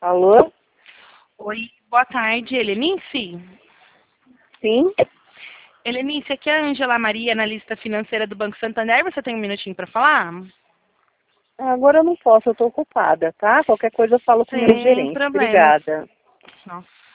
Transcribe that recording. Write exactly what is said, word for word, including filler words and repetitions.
Alô? Oi, boa tarde, Helenice? Sim? Helenice, aqui é a Angela Maria, analista financeira do Banco Santander. Você tem um minutinho para falar? Agora eu não posso, eu estou ocupada, tá? Qualquer coisa eu falo com o meu Sem gerente. problemas. Obrigada. Nossa.